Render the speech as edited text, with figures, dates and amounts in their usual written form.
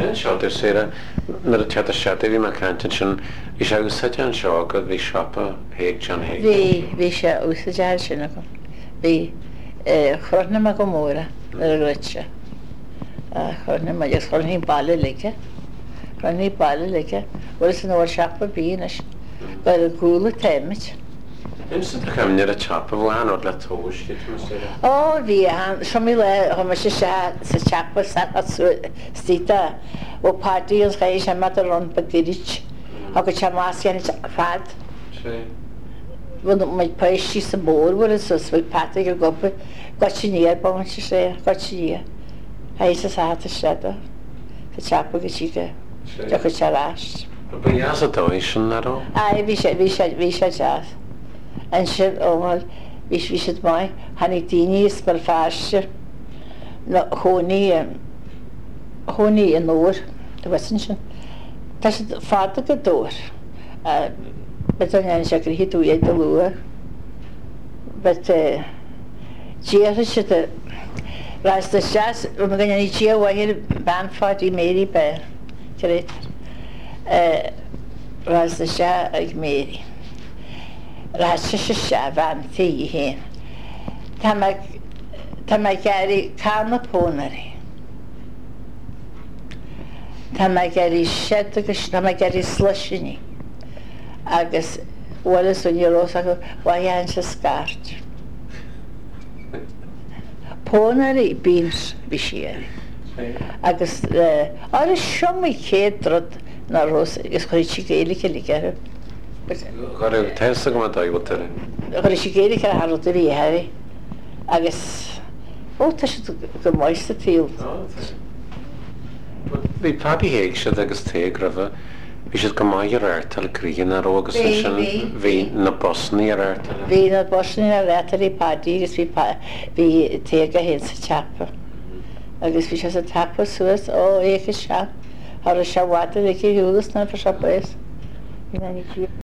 Seáir sé na a te seata bhí mar cantain sin bhí sé úsáid an seo go bhí siapa héag John Hay. Bhí sé úsáid sinna go. Bhí chorna me go móra ar a roiitse. Chorna me gus chornaí bailla lige. Chornaí bailla lige. Bhfuil san óir seapa bíanais. Bail a gúla téimid. Instead of coming near a chopper, one or let toes get to Oh, bhí mí le chu se sa teapa stíta ó pádíí an chééis sem mat a ron bagdírit a go te más an fad. Bhfu meid peisí sa bór bhfu sus bhfuil pata go gopa gotíníar ban se sé gotíí. Hééis sa sáta seta sa teapa go tíige de chu terás. But yes, a donation that all. Bhí sé jazz. An sin óáil bhí si mai hanig daoine spal fearste na chonaí an nóir do wesan sin. Tá sé fáda go dóir bet an se gur hitú é do lua, bet díara si rás de jazz me gan ní tí bhhair banfád í méí be réit rás de se ag méí. Ráise se se bhaantaí héin. Tá mai geirí cána pónarí. Tá mai geirí siad agus tá mai geirí sluisiní. Agus bhlas an rós go bhahéan se scart. Pónarí bíns bhí siar. Agus ára siomí chéadrod na rós agus chuir si géalacha ligearh. Got a test go mai go tar. Chuir si géalacha a harú a bhí heirí agus tá si go máiste tíl. Bhí papi héag se agus té grabh bhí si go maiir airtal crían ar ógus sin bhí na Bosnaí ar airtal. Bhí na Bosnaí ar airtal í pádí agus bhí téga hén sa teapa. Agus bhí se sa teapa suas ó écha se ar a seháta le hiúlas na fa sepa is.